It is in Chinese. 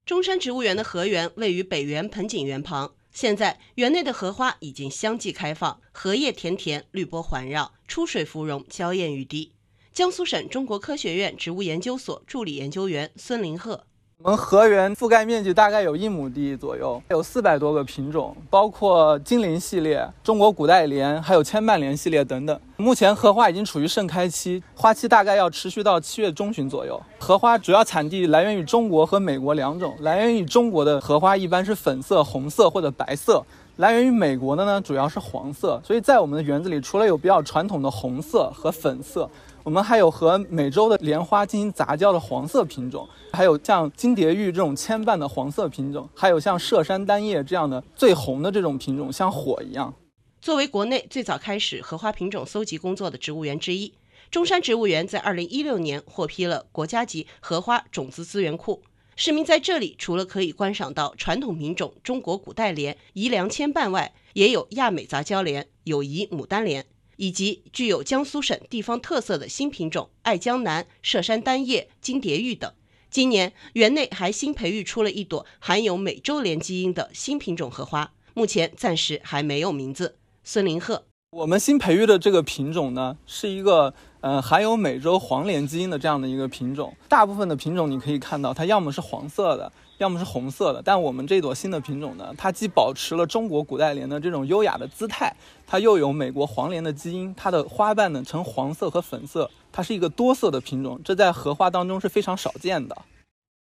中山植物园的荷园位于北园盆景园旁，现在园内的荷花已经相继开放，荷叶田田，绿波环绕，出水芙蓉，娇艳欲滴。江苏省中国科学院植物研究所助理研究员孙林鹤。 我们荷园覆盖面积大概有1亩地左右，有400多个品种，包括金鳞系列、中国古代莲，还有千瓣莲系列等等。目前荷花已经处于盛开期，花期大概要持续到7月中旬左右。荷花主要产地来源于中国和美国2种，来源于中国的荷花一般是粉色、红色或者白色，来源于美国的呢主要是黄色。所以在我们的园子里，除了有比较传统的红色和粉色，我们还有和美洲的莲花进行杂交的黄色品种，还有像金蝶玉这种千瓣的黄色品种，还有像麝山单叶这样的最红的这种品种，像火一样。 作为国内最早开始荷花品种搜集工作的植物园之一，中山植物园在2016年获批了国家级荷花种子资源库。市民在这里除了可以观赏到传统品种中国古代莲、宜良千瓣外，也有亚美杂交莲、友谊牡丹莲，以及具有江苏省地方特色的新品种爱江南、麝山单叶、金蝶玉等。今年园内还新培育出了一朵含有美洲莲基因的新品种荷花，目前暂时还没有名字。孙林鹤： 我们新培育的这个品种呢，是一个含有美洲黄莲基因的这样的一个品种。大部分的品种你可以看到，它要么是黄色的，要么是红色的。但我们这朵新的品种呢，它既保持了中国古代莲的这种优雅的姿态，它又有美国黄莲的基因，它的花瓣呢呈黄色和粉色，它是一个多色的品种，这在荷花当中是非常少见的。